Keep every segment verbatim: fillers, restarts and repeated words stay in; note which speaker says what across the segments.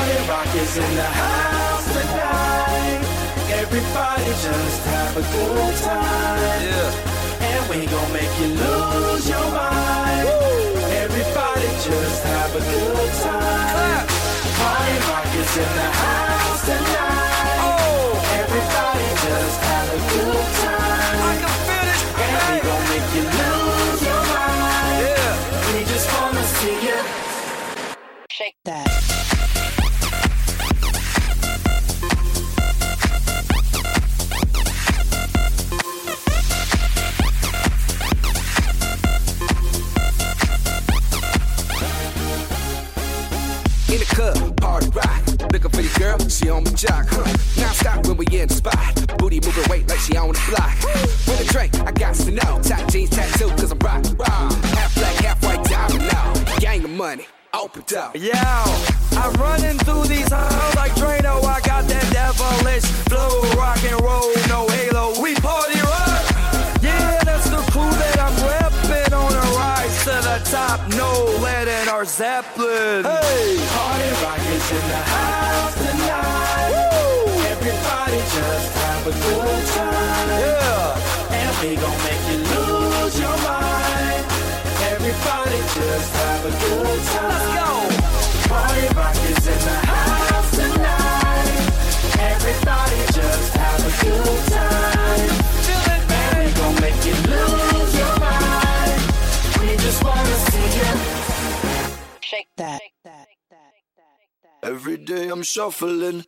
Speaker 1: Party Rock is in the house tonight. Everybody just have a good time. Yeah. And we gon' make you lose your mind. Woo. Everybody just have a good time. Clap. Party Rock is in the house tonight. Oh. Everybody just have a good time. I can feel it. And we gon' make you lose your mind. Yeah. We just wanna see you shake that.
Speaker 2: In the club, party rock. Looking for your girl, she on my jock. Huh. Now stop when we in the spot. Booty moving weight like she on the block. With a drink, I got to know. Tight jeans, tattoo, cause I'm rock, rock. Half black, half white, diamond now. Gang of money, open up.
Speaker 3: Yo, I'm running through these halls like Drano. I got that devilish flow. Rock and roll, no halo. We party rock. Yeah, that's the crew that I'm repping on a rise to the top. No lead in our Zeppelin. Hey,
Speaker 1: Party Rock is in the house tonight. Woo. Everybody just have a good time.
Speaker 3: Yeah.
Speaker 1: And we gon' make you lose your mind. Everybody just have a good time.
Speaker 3: Let's go.
Speaker 1: Party Rock is in the house tonight. Everybody just have a good time.
Speaker 3: Feel it,
Speaker 1: and we gon' make you lose your mind. We just wanna see you shake that.
Speaker 2: Every day I'm shuffling.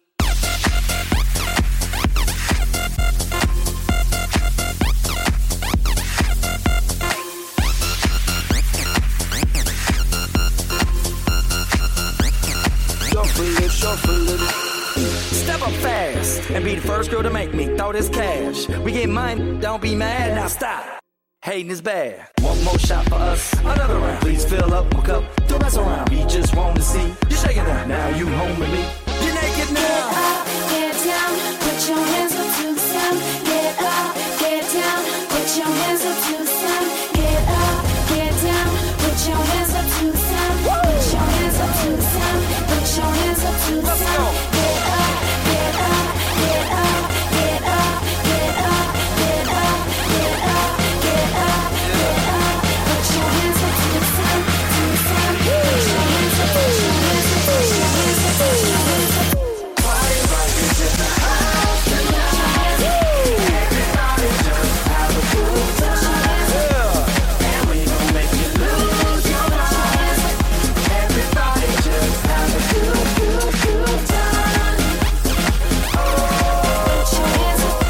Speaker 2: Shuffling, shuffling.
Speaker 3: Step up fast and be the first girl to make me throw this cash. We get mine, don't be mad, now stop. Hating is bad. One more shot for us, another round. Please fill up my cup, don't mess around. We just want to see you shaking it. Now you home with me. You're naked now.
Speaker 4: Get up, get down, put your hands up to the sound. Get up, get down, put your hands up to the sound. Get up, get down, put your hands up to the sound. Put your hands up to the sound. Put your hands up to the sound. Get up, get up, get up, get up, get up, get up, get up, get up, get up. Put your hands up to the sound, to the sound. Put your hands up, put your hands up, put your hands up, put your hands up.
Speaker 1: Party Rock is in the house tonight. Everybody just have a good time. And we gon' make you lose your mind. Everybody just have a good, good, good time. Oh,
Speaker 4: Put your hands up.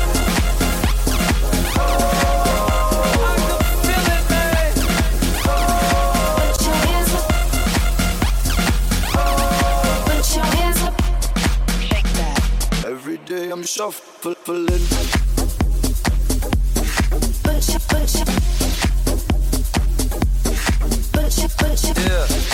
Speaker 3: I can feel it, man.
Speaker 4: Put your hands up. Put your hands up. Shake that.
Speaker 2: Every day I'm shuffling.
Speaker 4: Put your, put your, put your, put your.
Speaker 3: Yeah.